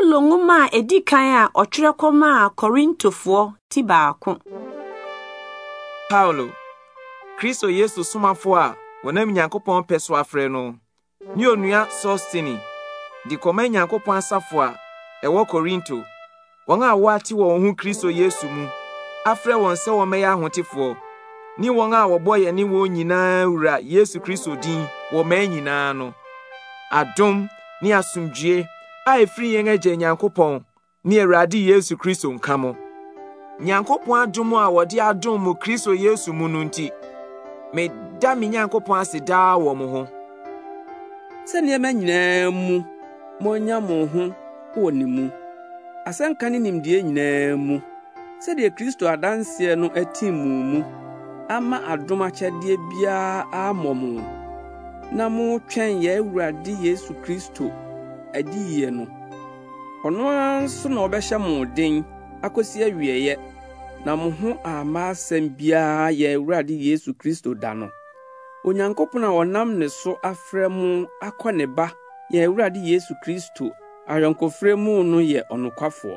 Paulo ngoma edi kan a otwere koma Korintofo ti baako. Paulo, Kristo Yesu somafo a wonam Nyankopɔn pɛso afrɛ no, ni onua Sostini, di kɔma Nyankopɔn asafo a ɛwɔ Korinto, wɔn a wɔate wɔn ho Kristo Yesu mu, afrɛ wɔn sɛ wɔmɛyɛ ahotefoɔ, ni wɔn a wɔbɔ yɛ ne wɔn nyinaa wura Yesu Kristo din wɔ man nyinaa no. Adom ni asomdwie a efiri yɛn agya Nyankopɔn ni Awurade Yesu Kristo nka mo. Nyankopɔn adom a wɔde adom mu Kristo Yesu mu no nti, me da me Nyankopɔn ase daa wɔ mo ho. Sɛ nneɛma nyinaa mu, monya mo ho wɔ ne mu. Asɛnka ne nimdeɛ nyinaa mu, sɛdeɛ Kristo adanseɛ no atim mu ama adom akyɛdeɛ biara amɔ mo, na mo twɛn yɛ Awurade Yesu Kristo adiyɛ no. Ɔno nso na ɔbɛhyɛ mo den akosi awieyɛ, na mo ho ama asɛm biara yɛ Awurade Yesu Kristo da no. Onyankopɔn a ɔnam ne so afrɛ mo akɔ ne ba yɛ Awurade Yesu Kristo ayɔnkofrɛ mu no yɛ ɔnokwafoɔ.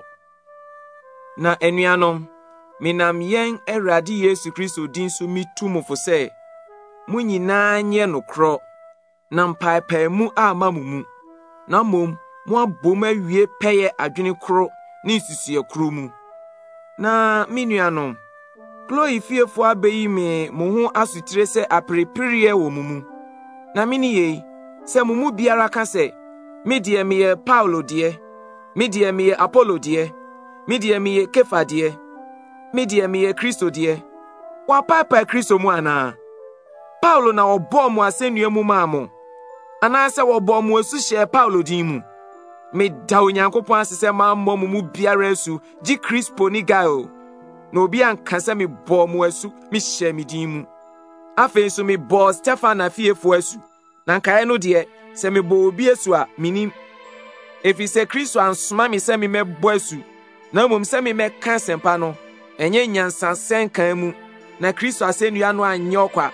Na anuanom, menam yɛn Awurade Yesu Kristo din so mitu mo fo sɛ mo nyinaa nyɛ nokorɔ na mpaapae mu ama mo mu, na mmom mo abom awie pɛyɛ adwene koro ne nsusua koro mu. Na me nuanom, Chloe fiefo abeyi me mo ho asutire sɛ apereperiɛ wɔ mo mu. Na me ni yei, sɛ mo mu biara ka sɛ, me deɛ meyɛ Paulo deɛ, me deɛ meyɛ Apollo deɛ, me deɛ meyɛ Kefa deɛ, me deɛ meyɛ Kristo deɛ, wapaapae Kristo mu anaa? Paulo na ɔbɔɔ mo asɛnnua mu maa mo, anaasɛ wɔbɔɔ mo asu hyɛ Paulo din mu? Meda Onyankopɔn ase sɛ mammɔ mo mu biara asu gye Crispo ne Gaio, na obi anka sɛ mebɔɔ mo asu mehyɛ me din mu. Afei nso mebɔɔ Stefana fiefo asu, na nkae no deɛ, sɛ mebɔɔ obi asu a minim. Ɛfiri sɛ Kristo ansoma me sɛ memmɛbɔ asu, na mmom sɛ memmɛka asɛmpa no, ɛnyɛ nyansasɛn kan mu, na Kristo asɛnnua no anyɛ ɔkwa.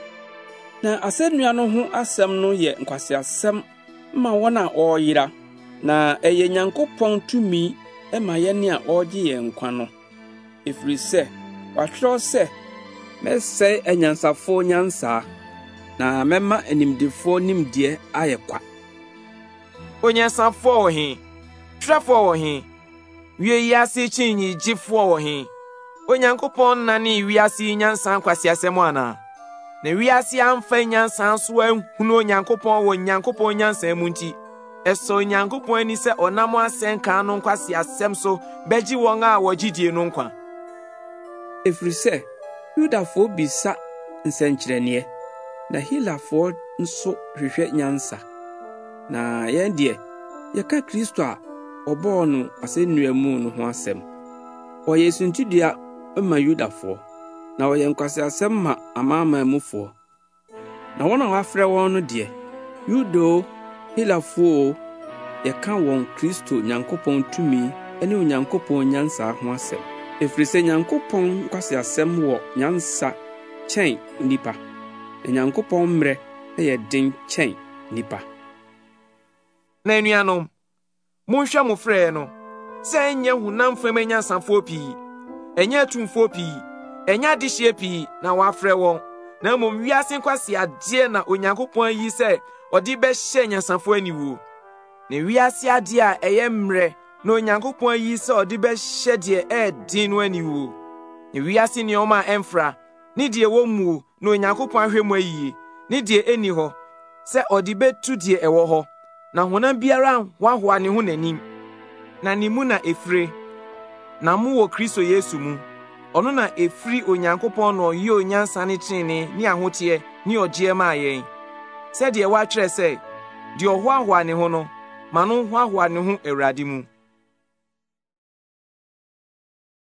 Na asɛnnua no ho asɛm no yɛ nkwaseasɛm ma wɔn a ɔreyera, na ɛyɛ Nyankopɔn tumi ma yɛne a ɔregye yɛn nkwa no. Ɛfiri sɛ, wɔatwerɛ sɛ, mɛsɛe anyansafo nyansaa, na mɛma animdefoɔ nimdeɛ ayɛ kwa. Onyansafoɔ wɔ he? Twerɛfoɔ wɔ he? Wiase kyinyigyefoɔ wɔ he? Onyankopɔn nane wiase nyansa nkwaseasɛm anaa? Na wiase amfa nyansa so ahunu Onyankopɔn wɔ Nyankopɔn nyansa mu nti, ɛsɔ Onyankopɔn ani sɛ ɔnam asɛnka no nkwaseasɛm so bɛgye wɔn a wɔgyidie no nkwa. Ɛfiri sɛ, Yudafoɔ bisa nsɛnkyerɛnneɛ, na Helafoɔ nso hwehwɛ nyansa. Na yɛn deɛ, yɛka Kristo a ɔbɔɔ no asɛnnua mu no ho asɛm. Ɔyɛ suntidua ma Yudafoɔ, na ɔyɛ nkwaseasɛm ma amanamanmufoɔ. Na wɔn a wɔafrɛ wɔn no deɛ, Yudo, Helafoɔ, yɛka wɔn Kristo Nyankopɔn tumi ne Onyankopɔn nyansa ho asɛm. Ɛfiri sɛ Nyankopɔn nkwaseasɛm wɔ nyansa kyɛn nipa, na Nyankopɔn mmerɛ yɛ den kyɛn nipa. Na anuanom, monhwɛ mo frɛ no, sɛ ɛnyɛ honam fam anyansafoɔ pii, ɛnyɛ atumfoɔ pii, ɛnyɛ adehyeɛ pii na wɔafrɛ wɔn, na mmom wiase nkwaseadeɛ na Onyankopɔn ayi sɛ ɔde bɛhyɛ anyansafoɔ aniwuo. Na wiase adeɛ a ɛyɛ mmerɛ na Onyankopɔn ayi sɛ ɔde bɛhyɛ deɛ ɛɛden no aniwuo. Na wiase nneɛma a ɛmfra, ne deɛ wɔ muo na Onyankopɔn ahwɛ mu ayie, ne deɛ ɛni hɔ, sɛ ɔde bɛtu deɛ ɛwɔ hɔ. Na honam biara wahoa ne ho n'anim, na ne mu na efire. Na mo wɔ Kristo Yesu mu, ɔno na efiri Onyankopɔn na ɔyɛ onyansa ne trenee ne ahoteɛ ne ɔgyeɛ maa yɛn. Sɛdeɛ wɔatwerɛ sɛ, deɛ ɔhoahoa ne ho no, ma no hoahoa ne ho Awurade mu.